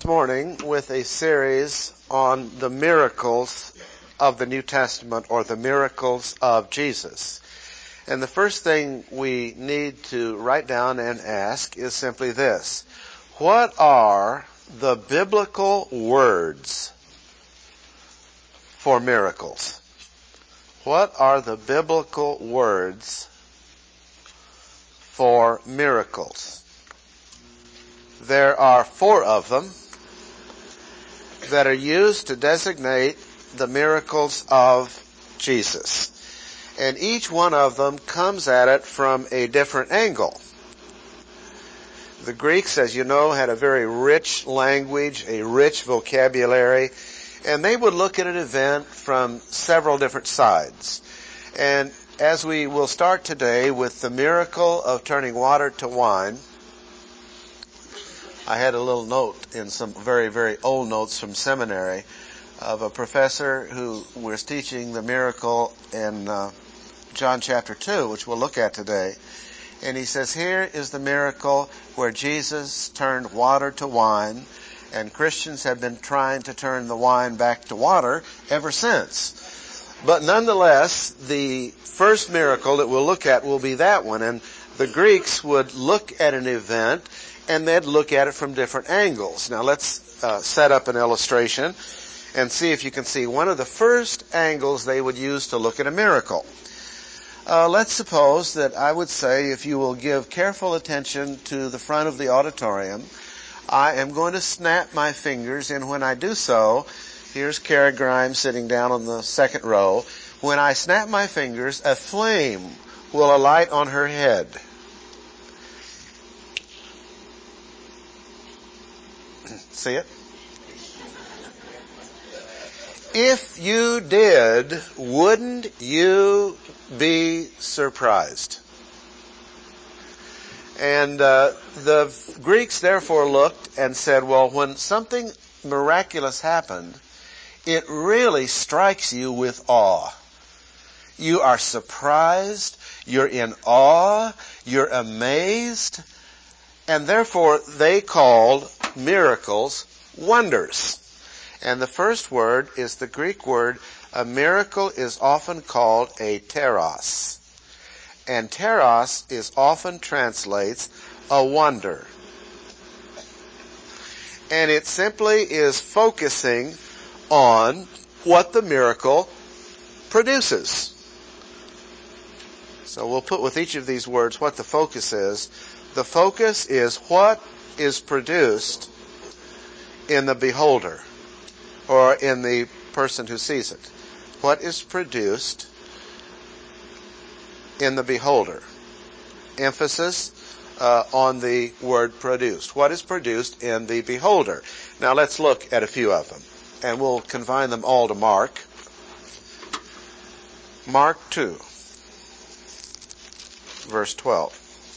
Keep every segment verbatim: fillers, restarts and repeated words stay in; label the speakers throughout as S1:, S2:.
S1: morning with a series on the miracles of the New Testament, or the miracles of Jesus. And the first thing we need to write down and ask is simply this: what are the biblical words for miracles? What are the biblical words for miracles? There are four of them that are used to designate the miracles of Jesus. And each one of them comes at it from a different angle. The Greeks, as you know, had a very rich language, a rich vocabulary, and they would look at an event from several different sides. And as we will start today with the miracle of turning water to wine, I had a little note in some very, very old notes from seminary of a professor who was teaching the miracle in uh, John chapter two, which we'll look at today. And he says, here is the miracle where Jesus turned water to wine, and Christians have been trying to turn the wine back to water ever since. But nonetheless, the first miracle that we'll look at will be that one. And the Greeks would look at an event and they'd look at it from different angles. Now let's uh, set up an illustration and see if you can see one of the first angles they would use to look at a miracle. Uh, let's suppose that I would say, if you will give careful attention to the front of the auditorium, I am going to snap my fingers, and when I do so, here's Kara Grimes sitting down on the second row. When I snap my fingers, a flame will alight on her head. See it? If you did, wouldn't you be surprised? And uh, the Greeks therefore looked and said, well, when something miraculous happened, it really strikes you with awe. You are surprised, you're in awe, you're amazed, and therefore they called miracles wonders. And the first word is the Greek word. A miracle is often called a teros. And teros is often translates a wonder. And it simply is focusing on what the miracle produces. So we'll put with each of these words what the focus is. The focus is what is produced in the beholder, or in the person who sees it. What is produced in the beholder? Emphasis uh, on the word produced. What is produced in the beholder? Now let's look at a few of them, and we'll confine them all to Mark. Mark two, verse twelve.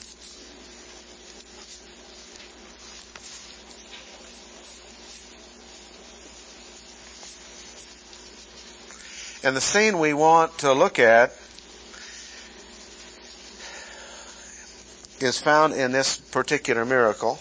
S1: And the scene we want to look at is found in this particular miracle.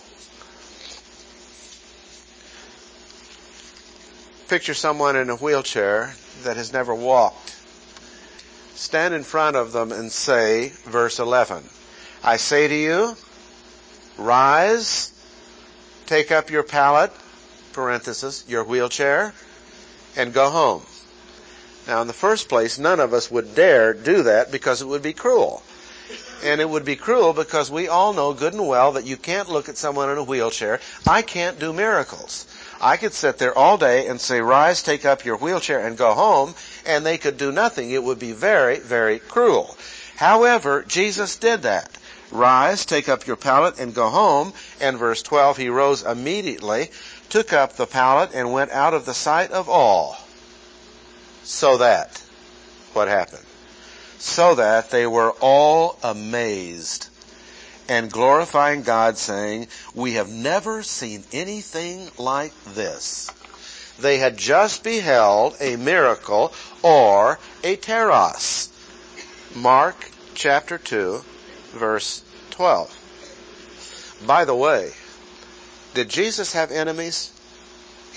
S1: Picture someone in a wheelchair that has never walked. Stand in front of them and say, verse eleven, I say to you, rise, take up your pallet, parenthesis, your wheelchair, and go home. Now, in the first place, none of us would dare do that because it would be cruel. And it would be cruel because we all know good and well that you can't look at someone in a wheelchair. I can't do miracles. I could sit there all day and say, rise, take up your wheelchair, and go home, and they could do nothing. It would be very, very cruel. However, Jesus did that. Rise, take up your pallet, and go home. And verse twelve, he rose immediately, took up the pallet, and went out of the sight of all. So that, what happened? So that they were all amazed and glorifying God, saying, we have never seen anything like this. They had just beheld a miracle, or a teros. Mark chapter two, verse twelve. By the way, did Jesus have enemies?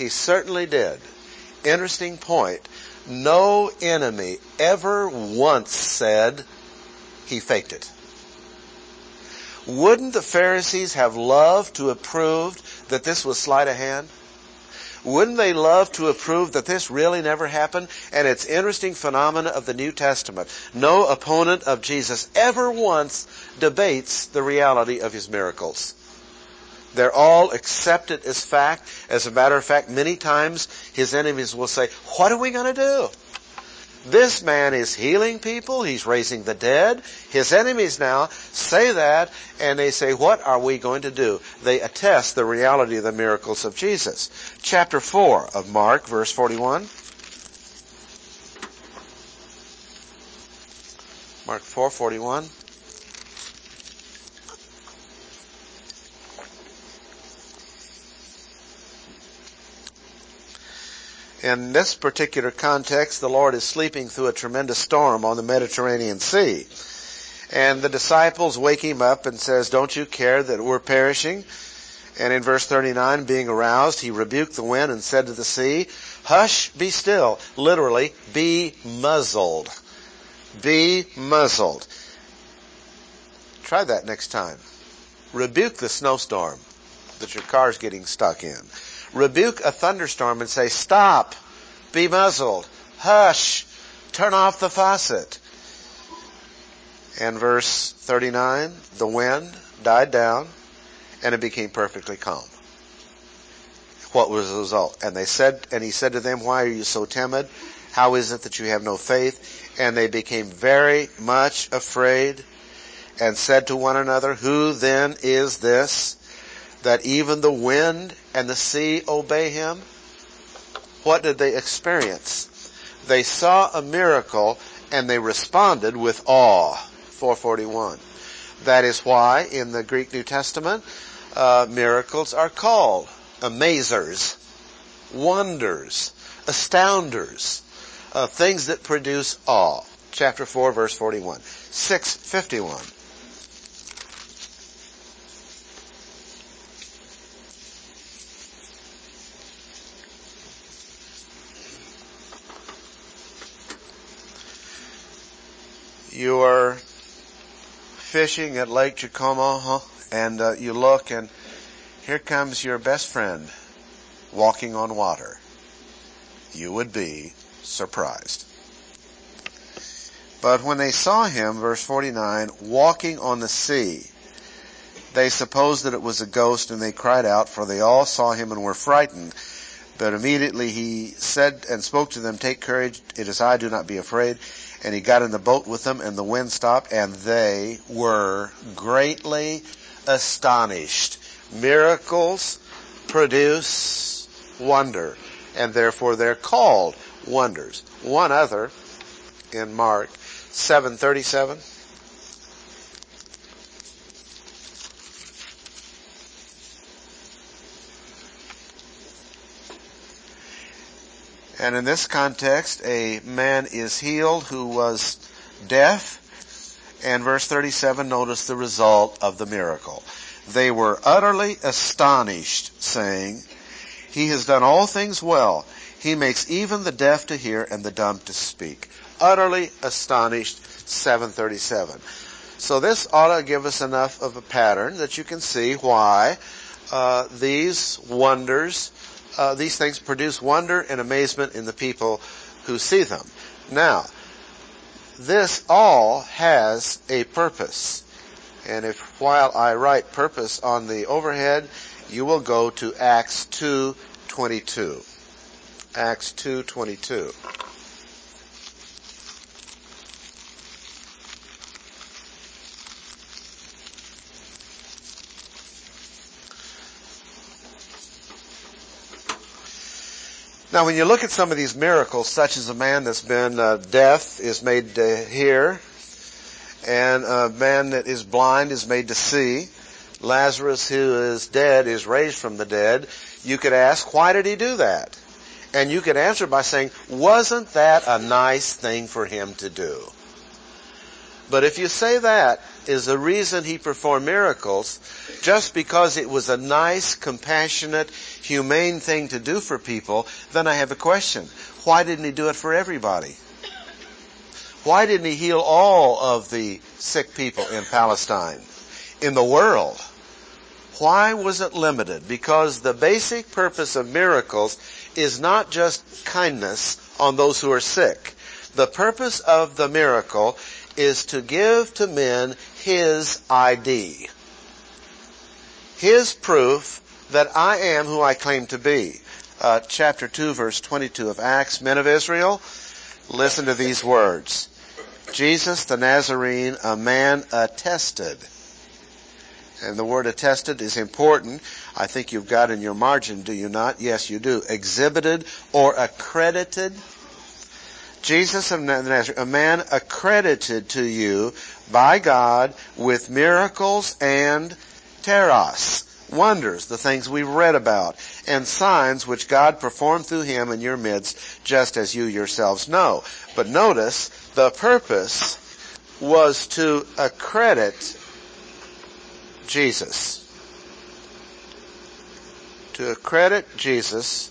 S1: He certainly did. Interesting point. No enemy ever once said he faked it. Wouldn't the Pharisees have loved to have proved that this was sleight of hand? Wouldn't they love to have proved that this really never happened? And it's interesting phenomena of the New Testament. No opponent of Jesus ever once debates the reality of his miracles. They're all accepted as fact. As a matter of fact, many times his enemies will say, what are we going to do? This man is healing people. He's raising the dead. His enemies now say that, and they say, what are we going to do? They attest the reality of the miracles of Jesus. Chapter four of Mark, verse forty-one. Mark four forty-one. In this particular context, the Lord is sleeping through a tremendous storm on the Mediterranean Sea. And the disciples wake him up and says, don't you care that we're perishing? And in verse thirty-nine, being aroused, he rebuked the wind and said to the sea, hush, be still. Literally, be muzzled. Be muzzled. Try that next time. Rebuke the snowstorm that your car's getting stuck in. Rebuke a thunderstorm and say, stop, be muzzled, hush, turn off the faucet. And verse thirty-nine, the wind died down and it became perfectly calm. What was the result? And they said, and he said to them, why are you so timid? How is it that you have no faith? And they became very much afraid and said to one another, who then is this, that even the wind and the sea obey him? What did they experience? They saw a miracle and they responded with awe. four forty-one. That is why in the Greek New Testament, uh, miracles are called amazers, wonders, astounders, uh, things that produce awe. Chapter four, verse forty-one. six fifty-one. You are fishing at Lake Jacomo, huh? and uh, you look, and here comes your best friend walking on water. You would be surprised. But when they saw him, verse forty-nine, walking on the sea, they supposed that it was a ghost, and they cried out, for they all saw him and were frightened. But immediately he said and spoke to them, take courage, it is I, do not be afraid. And he got in the boat with them, and the wind stopped, and they were greatly astonished. Miracles produce wonder, and therefore they're called wonders. One other in Mark seven thirty-seven. And in this context, a man is healed who was deaf. And verse thirty-seven, notice the result of the miracle. They were utterly astonished, saying, he has done all things well. He makes even the deaf to hear and the dumb to speak. Utterly astonished, seven thirty-seven. So this ought to give us enough of a pattern that you can see why uh, these wonders Uh, these things produce wonder and amazement in the people who see them. Now, this all has a purpose. And if while I write purpose on the overhead, you will go to Acts two twenty-two. Acts two twenty-two. Now, when you look at some of these miracles, such as a man that's been uh, deaf is made to hear, and a man that is blind is made to see, Lazarus who is dead is raised from the dead, you could ask, why did he do that? And you could answer by saying, wasn't that a nice thing for him to do? But if you say that is the reason he performed miracles, just because it was a nice, compassionate, humane thing to do for people, then I have a question. Why didn't he do it for everybody? Why didn't he heal all of the sick people in Palestine, in the world? Why was it limited? Because the basic purpose of miracles is not just kindness on those who are sick. The purpose of the miracle is to give to men his I D. His proof that I am who I claim to be. Uh, chapter two, verse twenty-two of Acts, men of Israel, listen to these words. Jesus the Nazarene, a man attested. And the word attested is important. I think you've got in your margin, do you not? Yes, you do. Exhibited or accredited. Jesus of Nazareth, a man accredited to you by God with miracles and teros, wonders, the things we read about, and signs which God performed through him in your midst, just as you yourselves know. But notice, the purpose was to accredit Jesus. To accredit Jesus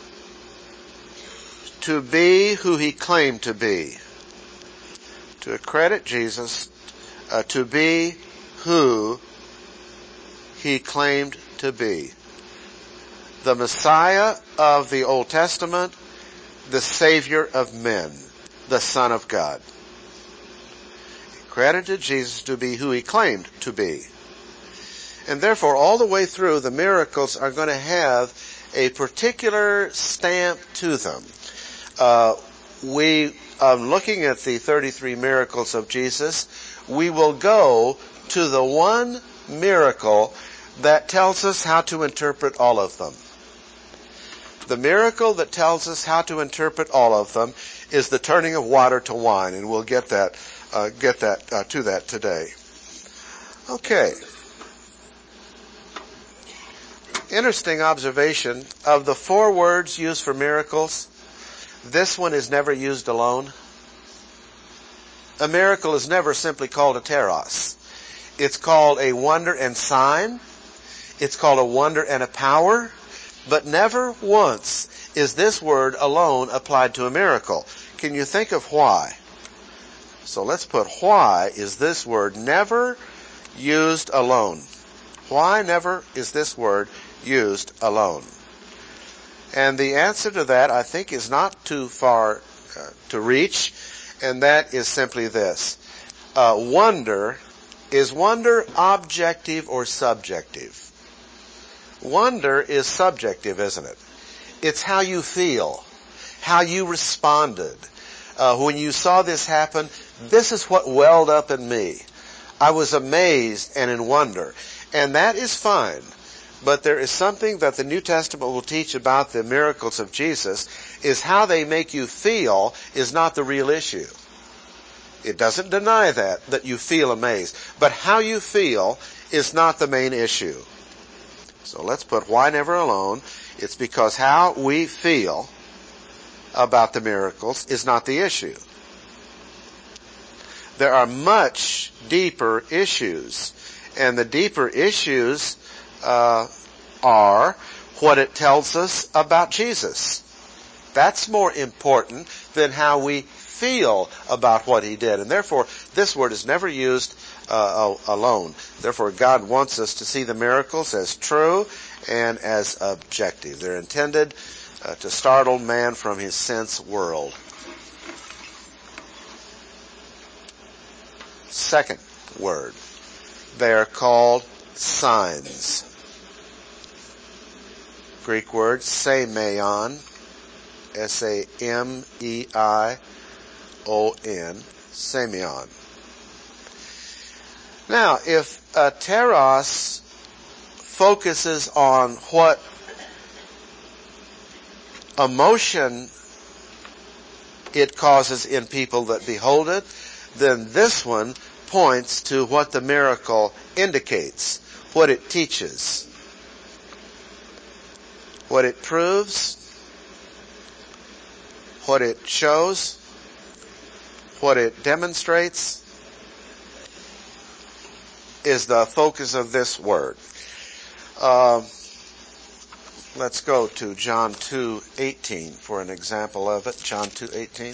S1: to be who he claimed to be. To accredit Jesus uh, to be who he claimed to be. The Messiah of the Old Testament, the Savior of men, the Son of God. He credited Jesus to be who he claimed to be. And therefore, all the way through, the miracles are going to have a particular stamp to them. Uh, we, um, looking at the thirty-three miracles of Jesus, we will go to the one miracle that tells us how to interpret all of them. The miracle that tells us how to interpret all of them is the turning of water to wine, and we'll get that, uh, get that uh, to that today. Okay. Interesting observation. Of the four words used for miracles, this one is never used alone. A miracle is never simply called a teros. It's called a wonder and sign. It's called a wonder and a power. But never once is this word alone applied to a miracle. Can you think of why? So let's put why is this word never used alone? Why never is this word used alone? And the answer to that, I think, is not too far uh, to reach, and that is simply this. Uh, wonder, is wonder objective or subjective? Wonder is subjective, isn't it? It's how you feel, how you responded. Uh, when you saw this happen, this is what welled up in me. I was amazed and in wonder. And that is fine. But there is something that the New Testament will teach about the miracles of Jesus, is how they make you feel is not the real issue. It doesn't deny that, that you feel amazed. But how you feel is not the main issue. So let's put why never alone. It's because how we feel about the miracles is not the issue. There are much deeper issues. And the deeper issues uh, are what it tells us about Jesus. That's more important than how we feel about what he did. And therefore, this word is never used uh, alone. Therefore, God wants us to see the miracles as true and as objective. They're intended uh, to startle man from his sense world. Second word. They are called signs. Greek word, semeion, S A M E I O N, semeion. Now, if a teros focuses on what emotion it causes in people that behold it, then this one points to what the miracle indicates, what it teaches, what it proves, what it shows, what it demonstrates, is the focus of this word. Uh, let's go to John two eighteen for an example of it. John two eighteen.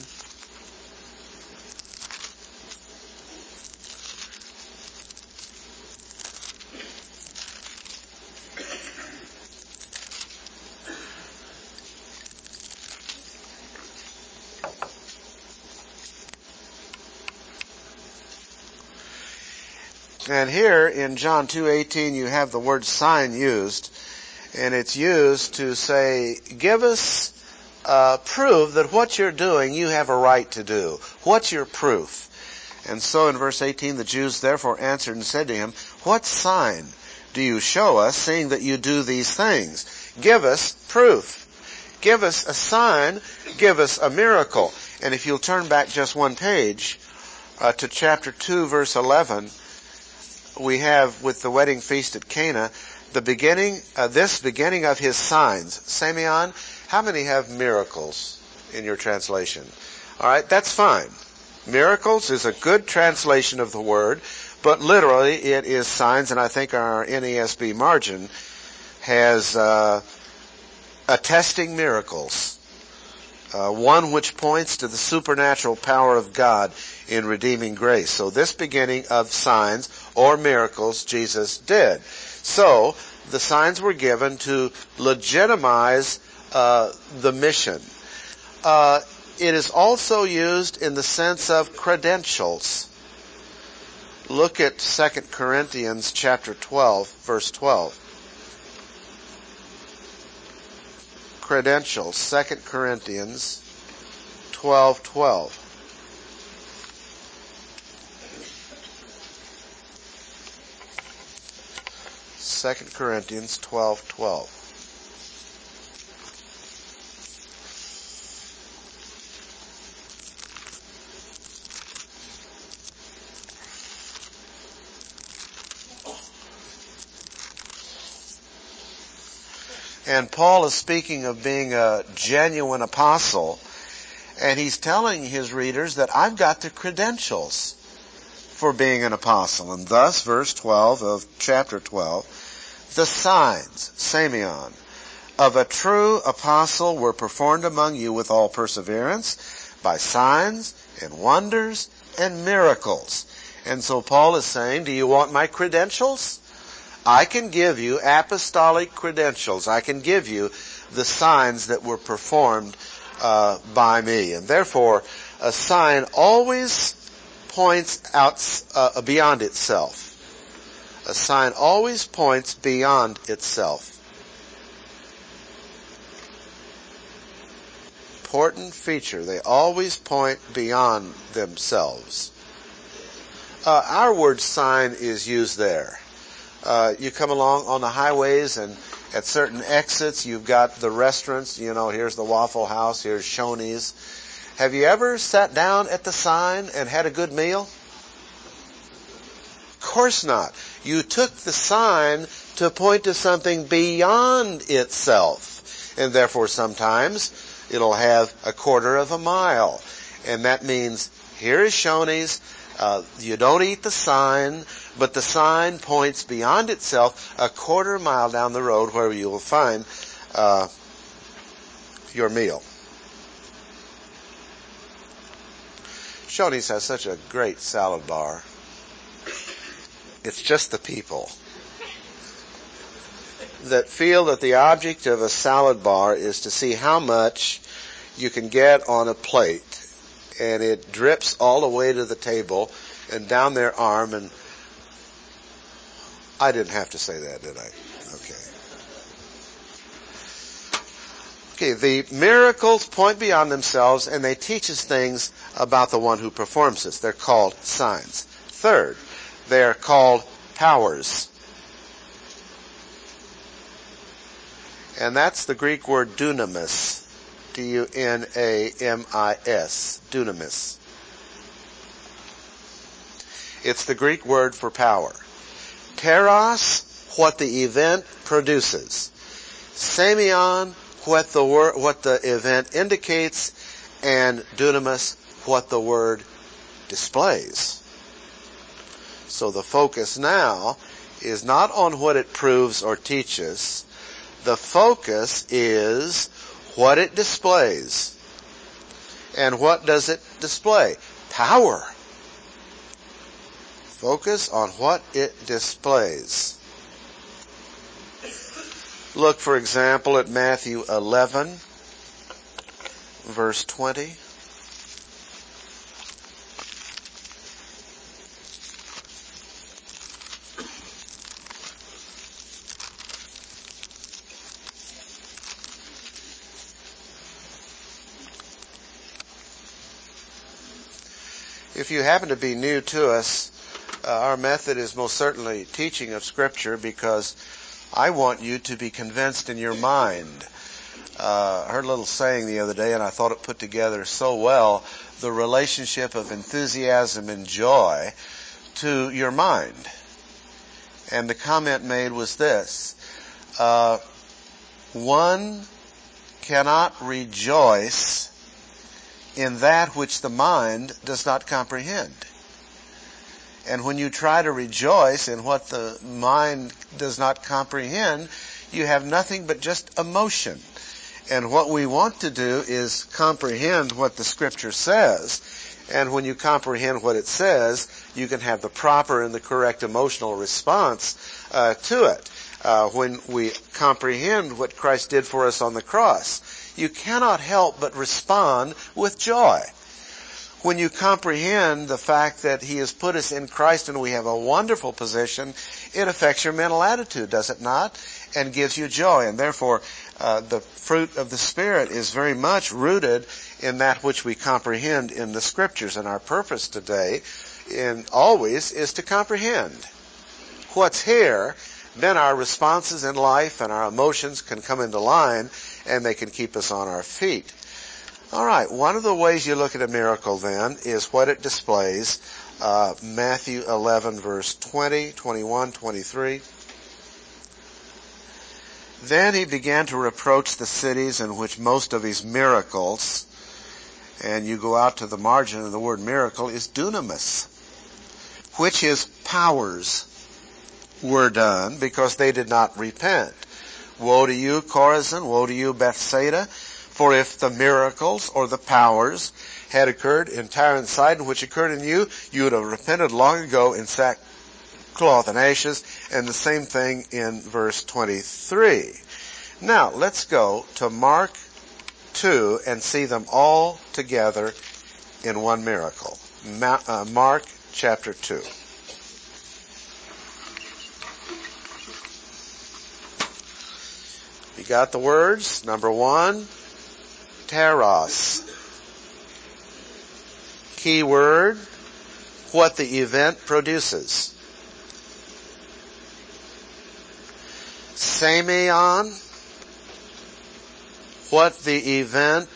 S1: And here in John two eighteen you have the word sign used, and it's used to say, give us uh, proof that what you're doing you have a right to do. What's your proof? And so in verse eighteen the Jews therefore answered and said to him, what sign do you show us, seeing that you do these things? Give us proof. Give us a sign. Give us a miracle. And if you'll turn back just one page uh, to chapter two verse eleven, we have with the wedding feast at Cana, the beginning, uh, this beginning of his signs. Simeon, how many have miracles in your translation? All right, that's fine. Miracles is a good translation of the word, but literally it is signs, and I think our N A S B margin has uh, attesting miracles. Uh, one which points to the supernatural power of God in redeeming grace. So this beginning of signs or miracles Jesus did. So the signs were given to legitimize uh, the mission. Uh, it is also used in the sense of credentials. Look at Second Corinthians chapter twelve, verse twelve. Credentials, Second Corinthians twelve twelve. Second Corinthians twelve twelve. And Paul is speaking of being a genuine apostle, and he's telling his readers that I've got the credentials for being an apostle. And thus, verse twelve of chapter twelve, the signs, Simeon, of a true apostle were performed among you with all perseverance, by signs and wonders and miracles. And so Paul is saying, do you want my credentials? I can give you apostolic credentials. I can give you the signs that were performed uh, by me. And therefore, a sign always points out uh, beyond itself. A sign always points beyond itself. Important feature. They always point beyond themselves. Uh, our word sign is used there. Uh, you come along on the highways, and at certain exits you've got the restaurants. You know, here's the Waffle House, here's Shoney's. Have you ever sat down at the sign and had a good meal? Of course not. You took the sign to point to something beyond itself. And therefore sometimes it'll have a quarter of a mile. And that means here is Shoney's. Uh, you don't eat the sign, but the sign points beyond itself a quarter mile down the road where you will find uh, your meal. Shoney's has such a great salad bar. It's just the people that feel that the object of a salad bar is to see how much you can get on a plate. And it drips all the way to the table and down their arm. And I didn't have to say that, did I? Okay. Okay, the miracles point beyond themselves, and they teach us things about the one who performs this. They're called signs. Third, they're called powers. And that's the Greek word dunamis. D U N A M I S. Dunamis. It's the Greek word for power. Teros, what the event produces. Semeion, what the word, what the event indicates. And dunamis, what the word displays. So the focus now is not on what it proves or teaches. The focus is what it displays. And what does it display? Power. Focus on what it displays. Look, for example, at Matthew eleven, verse twenty. If you happen to be new to us, uh, our method is most certainly teaching of Scripture, because I want you to be convinced in your mind. Uh, I heard a little saying the other day, and I thought it put together so well, the relationship of enthusiasm and joy to your mind. And the comment made was this: uh, one cannot rejoice in that which the mind does not comprehend. And when you try to rejoice in what the mind does not comprehend, you have nothing but just emotion. And what we want to do is comprehend what the Scripture says. And when you comprehend what it says, you can have the proper and the correct emotional response uh, to it. Uh, when we comprehend what Christ did for us on the cross, you cannot help but respond with joy. When you comprehend the fact that He has put us in Christ and we have a wonderful position, it affects your mental attitude, does it not? And gives you joy. And therefore, uh, the fruit of the Spirit is very much rooted in that which we comprehend in the Scriptures. And our purpose today, and always, is to comprehend what's here. Then our responses in life and our emotions can come into line, and they can keep us on our feet. All right, one of the ways you look at a miracle then is what it displays. Uh, Matthew eleven, verse twenty, twenty-one, twenty-three. Then he began to reproach the cities in which most of his miracles, and you go out to the margin of the word miracle, is dunamis, which his powers were done because they did not repent. Woe to you, Chorazin! Woe to you, Bethsaida! For if the miracles or the powers had occurred in Tyre and Sidon, which occurred in you, you would have repented long ago in sackcloth and ashes. And the same thing in verse twenty-three. Now, let's go to Mark two and see them all together in one miracle. Ma- uh, Mark chapter two. You got the words? Number one, teros. Key word, what the event produces. Semeion, what the event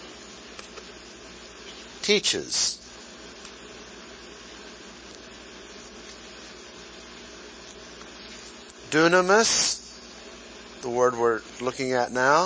S1: teaches. Dunamis, the word we're looking at now,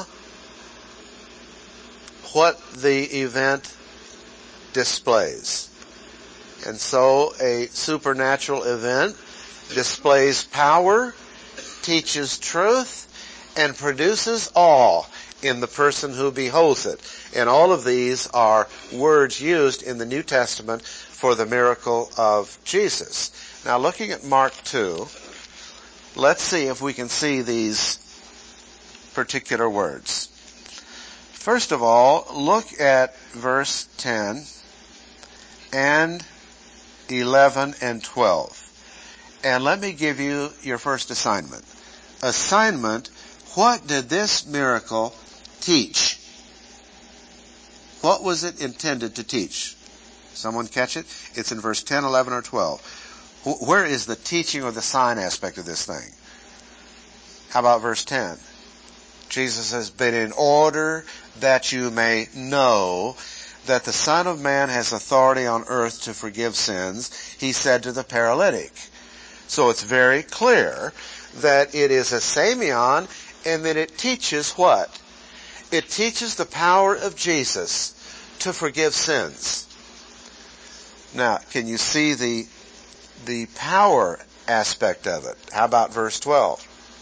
S1: what the event displays. And so a supernatural event displays power, teaches truth, and produces awe in the person who beholds it. And all of these are words used in the New Testament for the miracle of Jesus. Now, looking at Mark two, let's see if we can see these particular words. First of all, look at verse ten and eleven and twelve. And let me give you your first assignment. Assignment, what did this miracle teach? What was it intended to teach? Someone catch it? It's in verse ten, eleven, or twelve. Where is the teaching or the sign aspect of this thing? How about verse ten? Jesus says, but in order that you may know that the Son of Man has authority on earth to forgive sins, he said to the paralytic. So it's very clear that it is a semeion, and that it teaches what? It teaches the power of Jesus to forgive sins. Now, can you see the the power aspect of it. How about verse twelve?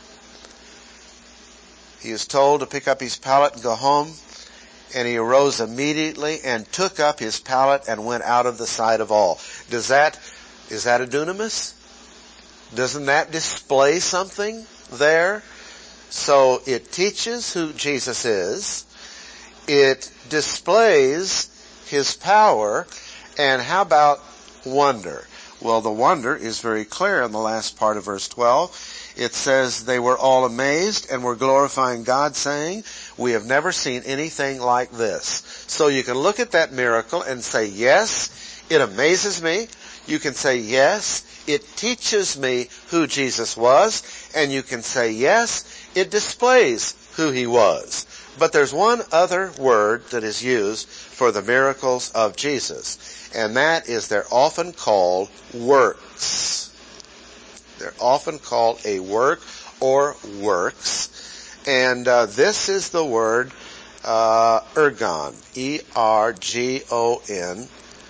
S1: He is told to pick up his pallet and go home, and he arose immediately and took up his pallet and went out of the sight of all. Does that, is that a dunamis? Doesn't that display something there? So it teaches who Jesus is. It displays his power. And how about wonder? Well, the wonder is very clear in the last part of verse twelve. It says, they were all amazed and were glorifying God, saying, we have never seen anything like this. So you can look at that miracle and say, yes, it amazes me. You can say, yes, it teaches me who Jesus was. And you can say, yes, it displays who he was. But there's one other word that is used for the miracles of Jesus. And that is they're often called works. They're often called a work or works. And uh, this is the word uh, ergon, E R G O N,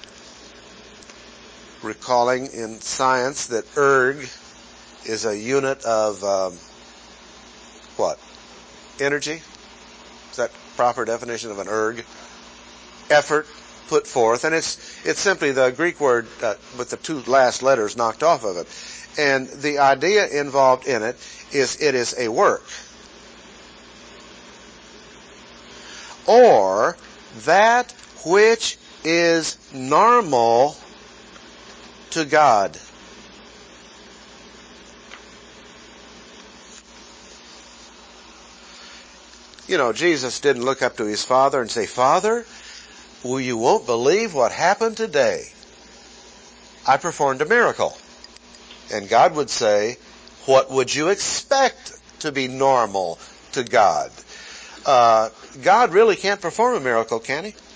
S1: recalling in science that erg is a unit of um, what? Energy? Is that proper definition of an erg? Effort put forth. And it's it's simply the Greek word uh, with the two last letters knocked off of it. And the idea involved in it is it is a work. Or that which is normal to God. You know, Jesus didn't look up to his Father and say, Father, well, you won't believe what happened today. I performed a miracle. And God would say, what would you expect to be normal to God? Uh, God really can't perform a miracle, can he?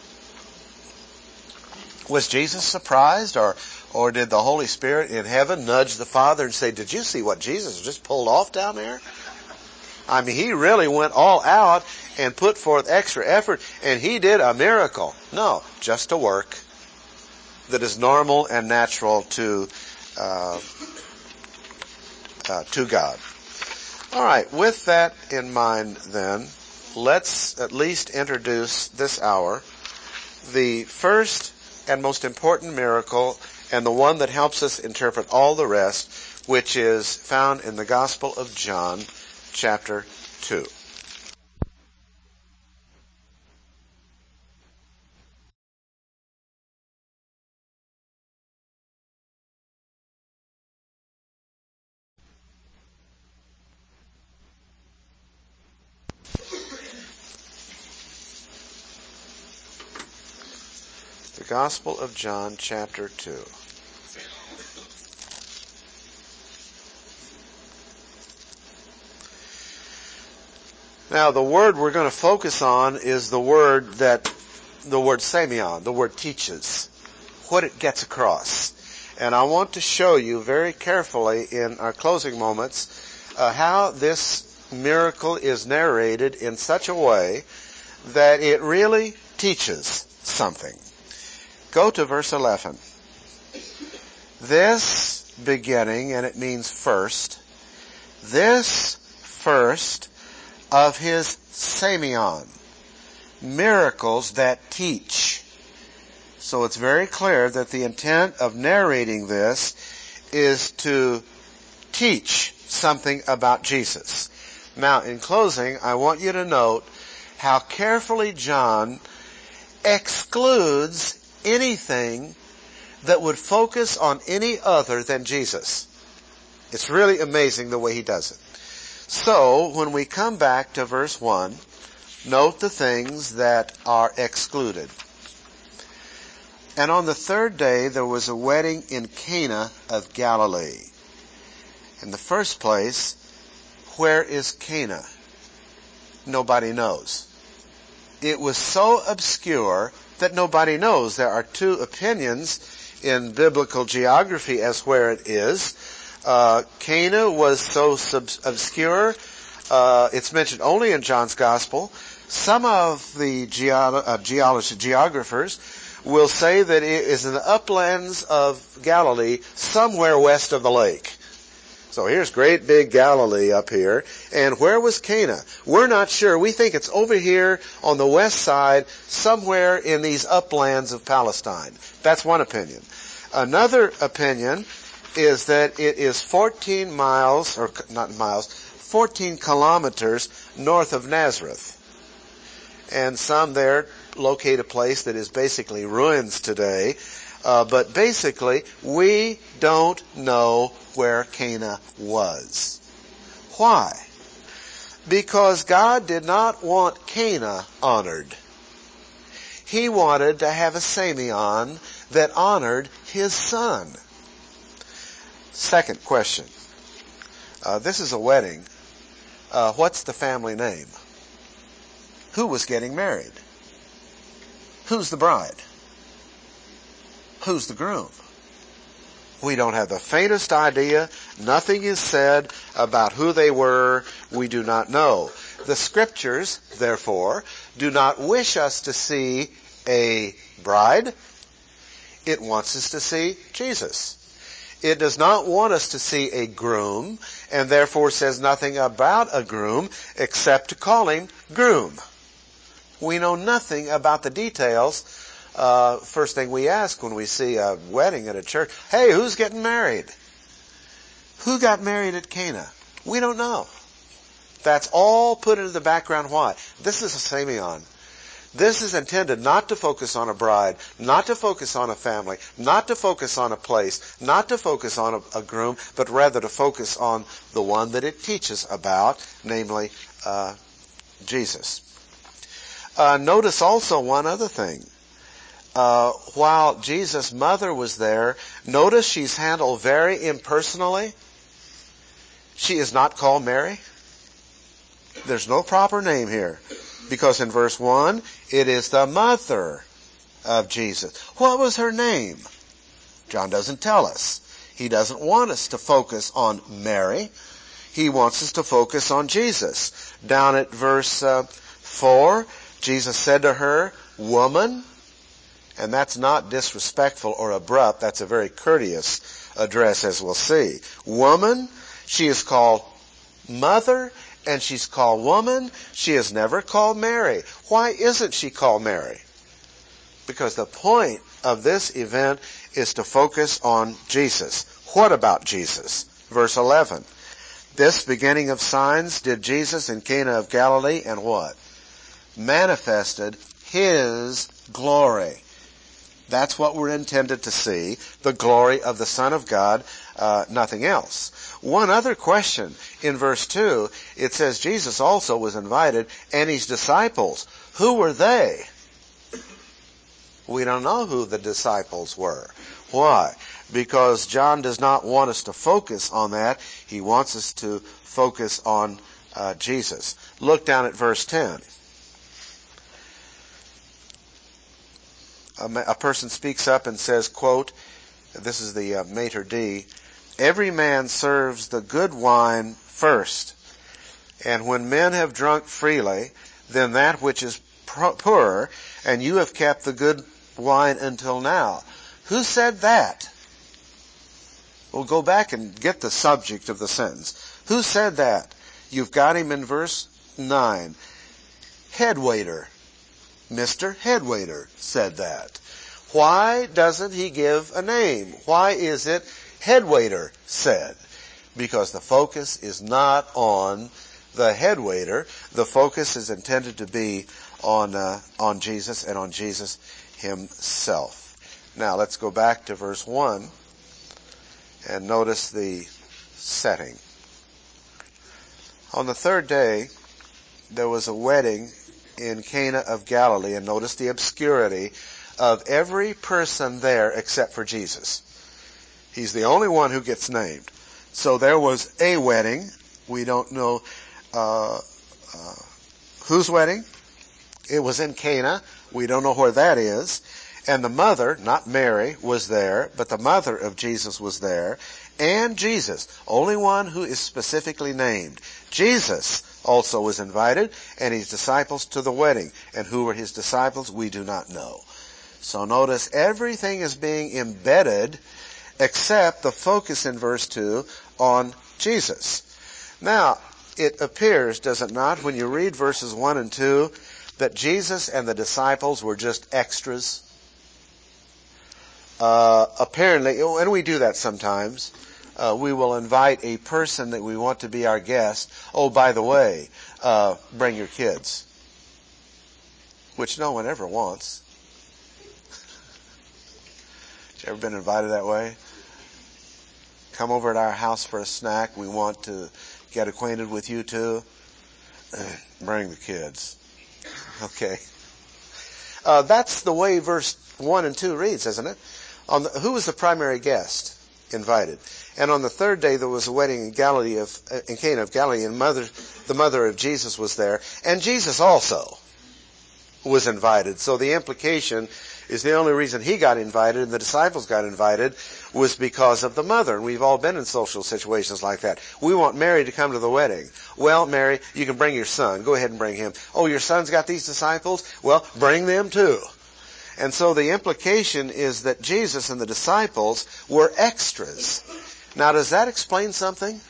S1: Was Jesus surprised, or or did the Holy Spirit in heaven nudge the Father and say, did you see what Jesus just pulled off down there? I mean, he really went all out and put forth extra effort, and he did a miracle. No, just a work that is normal and natural to uh, uh, to God. All right, with that in mind then, let's at least introduce this hour the first and most important miracle, and the one that helps us interpret all the rest, which is found in the Gospel of John, chapter two. The Gospel of John, chapter two. Now, the word we're going to focus on is the word that, the word semeion, the word teaches, what it gets across. And I want to show you very carefully in our closing moments uh, how this miracle is narrated in such a way that it really teaches something. Go to verse eleven. This beginning, and it means first, this first of his semeion, miracles that teach. So it's very clear that the intent of narrating this is to teach something about Jesus. Now, in closing, I want you to note how carefully John excludes anything that would focus on any other than Jesus. It's really amazing the way he does it. So, when we come back to verse one, note the things that are excluded. And on the third day there was a wedding in Cana of Galilee. In the first place, where is Cana? Nobody knows. It was so obscure that nobody knows. There are two opinions in biblical geography as where it is. Uh, Cana was so sub- obscure, uh, it's mentioned only in John's Gospel. Some of the geolo- uh, geologists, geographers will say that it is in the uplands of Galilee, somewhere west of the lake. So here's great big Galilee up here. And where was Cana? We're not sure. We think it's over here on the west side, somewhere in these uplands of Palestine. That's one opinion. Another opinion is that it is fourteen miles, or not miles, fourteen kilometers north of Nazareth. And some there locate a place that is basically ruins today. Uh, but basically, we don't know where Cana was. Why? Because God did not want Cana honored. He wanted to have a Simeon that honored his son. Second question. Uh, this is a wedding. Uh, what's the family name? Who was getting married? Who's the bride? Who's the groom? We don't have the faintest idea. Nothing is said about who they were. We do not know. The Scriptures, therefore, do not wish us to see a bride. It wants us to see Jesus. It does not want us to see a groom, and therefore says nothing about a groom except to call him groom. We know nothing about the details. Uh, first thing we ask when we see a wedding at a church, hey, who's getting married? Who got married at Cana? We don't know. That's all put into the background. Why? This is a Simeon. This is intended not to focus on a bride, not to focus on a family, not to focus on a place, not to focus on a, a groom, but rather to focus on the one that it teaches about, namely uh, Jesus. Uh, notice also one other thing. Uh, while Jesus' mother was there, notice she's handled very impersonally. She is not called Mary. There's no proper name here. Because in verse one, it is the mother of Jesus. What was her name? John doesn't tell us. He doesn't want us to focus on Mary. He wants us to focus on Jesus. Down at verse uh, four, Jesus said to her, "Woman," and that's not disrespectful or abrupt. That's a very courteous address, as we'll see. "Woman," she is called mother, and she's called woman. She is never called Mary. Why isn't she called Mary? Because the point of this event is to focus on Jesus. What about Jesus? Verse eleven. "This beginning of signs did Jesus in Cana of Galilee," and what? "Manifested his glory." That's what we're intended to see, the glory of the Son of God, uh, nothing else. One other question. In verse two, it says Jesus also was invited, and his disciples. Who were they? We don't know who the disciples were. Why? Because John does not want us to focus on that. He wants us to focus on uh, Jesus. Look down at verse ten. A person speaks up and says, quote, this is the uh, maitre d', "Every man serves the good wine first, and when men have drunk freely, then that which is poor, and you have kept the good wine until now." Who said that? We'll go back and get the subject of the sentence. Who said that? You've got him in verse nine. Headwaiter. Mister Headwaiter said that. Why doesn't he give a name? Why is it Headwaiter said? Because the focus is not on the headwaiter. The focus is intended to be on uh, on Jesus and on Jesus himself. Now let's go back to verse one and notice the setting. On the third day, there was a wedding in Cana of Galilee, and notice the obscurity of every person there except for Jesus. He's the only one who gets named. So there was a wedding. We don't know uh, uh, whose wedding. It was in Cana. We don't know where that is. And the mother, not Mary, was there, but the mother of Jesus was there. And Jesus, only one who is specifically named. Jesus also was invited, and his disciples to the wedding. And who were his disciples? We do not know. So notice everything is being embedded except the focus in verse two on Jesus. Now, it appears, does it not, when you read verses one and two, that Jesus and the disciples were just extras? Uh, apparently, and we do that sometimes, uh, we will invite a person that we want to be our guest. Oh, by the way, uh, bring your kids. Which no one ever wants. Have you ever been invited that way? Come over to our house for a snack. We want to get acquainted with you too. Bring the kids. Okay. Uh, that's the way verse one and two reads, isn't it? On the, who was the primary guest invited? And on the third day there was a wedding in Galilee of in Cana of Galilee, and mother, the mother of Jesus was there, and Jesus also was invited. So the implication is the only reason he got invited and the disciples got invited was because of the mother. And we've all been in social situations like that. We want Mary to come to the wedding. Well, Mary, you can bring your son. Go ahead and bring him. Oh, your son's got these disciples? Well, bring them too. And so the implication is that Jesus and the disciples were extras. Now, does that explain something?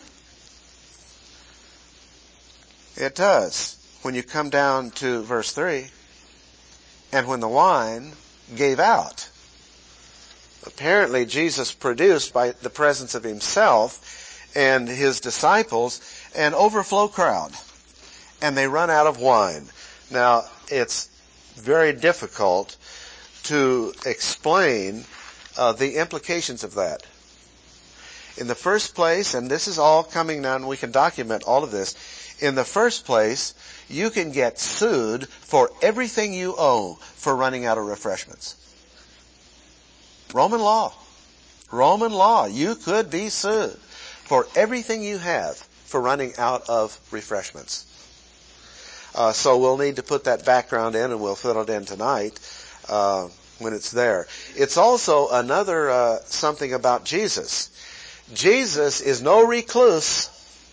S1: It does. When you come down to verse three, and when the wine gave out. Apparently, Jesus produced by the presence of himself and his disciples an overflow crowd. And they run out of wine. Now, it's very difficult to explain uh, the implications of that. In the first place, and this is all coming now, and we can document all of this. In the first place, you can get sued for everything you owe for running out of refreshments. Roman law. Roman law. You could be sued for everything you have for running out of refreshments. Uh, so we'll need to put that background in, and we'll fill it in tonight uh, when it's there. It's also another uh, something about Jesus. Jesus is no recluse.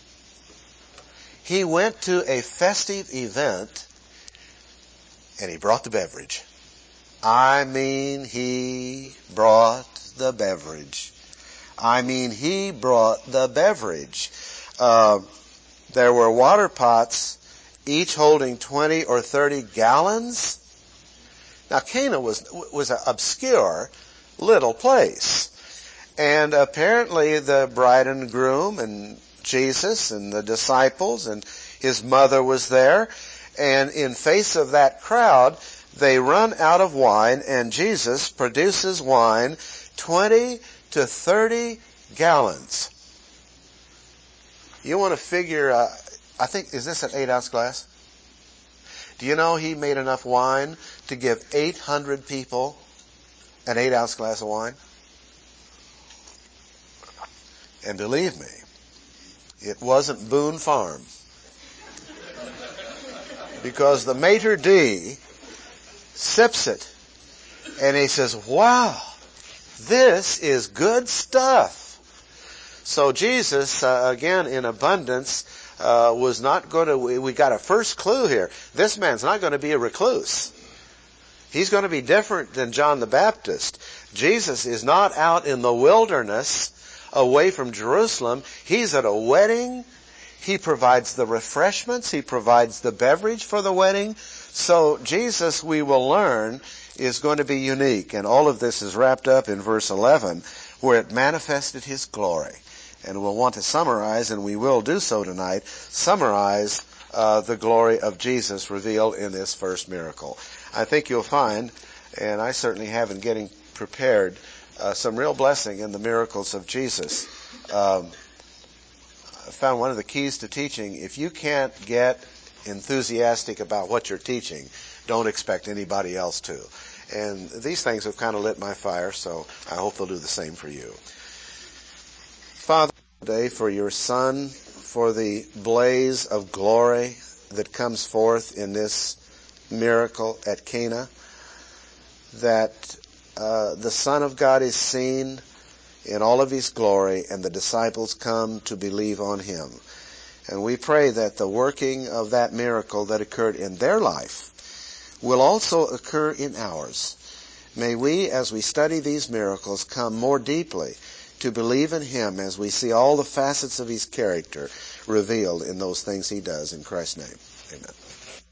S1: He went to a festive event and he brought the beverage. I mean, he brought the beverage. I mean, he brought the beverage. Uh, there were water pots, each holding twenty or thirty gallons. Now, Cana was was an obscure little place. And apparently the bride and groom and Jesus and the disciples and his mother was there. And in face of that crowd, they run out of wine, and Jesus produces wine, twenty to thirty gallons. You want to figure, uh, I think, is this an eight ounce glass? Do you know he made enough wine to give eight hundred people an eight ounce glass of wine? And believe me, it wasn't Boone Farm. Because the maitre d' sips it, and he says, wow, this is good stuff. So Jesus, uh, again, in abundance, uh, was not going to, we, we got a first clue here. This man's not going to be a recluse. He's going to be different than John the Baptist. Jesus is not out in the wilderness away from Jerusalem. He's at a wedding. He provides the refreshments. He provides the beverage for the wedding. So Jesus, we will learn, is going to be unique. And all of this is wrapped up in verse eleven, where it manifested his glory. And we'll want to summarize, and we will do so tonight, summarize uh, the glory of Jesus revealed in this first miracle. I think you'll find, and I certainly have in getting prepared, uh, some real blessing in the miracles of Jesus. Um, I found one of the keys to teaching, if you can't get enthusiastic about what you're teaching, don't expect anybody else to. And these things have kind of lit my fire, so I hope they'll do the same for you. Father, today for your Son, for the blaze of glory that comes forth in this miracle at Cana, that uh, the Son of God is seen in all of his glory, and the disciples come to believe on him. And we pray that the working of that miracle that occurred in their life will also occur in ours, May we, as we study these miracles, come more deeply to believe in Him as we see all the facets of His character revealed in those things He does. In Christ's name, amen.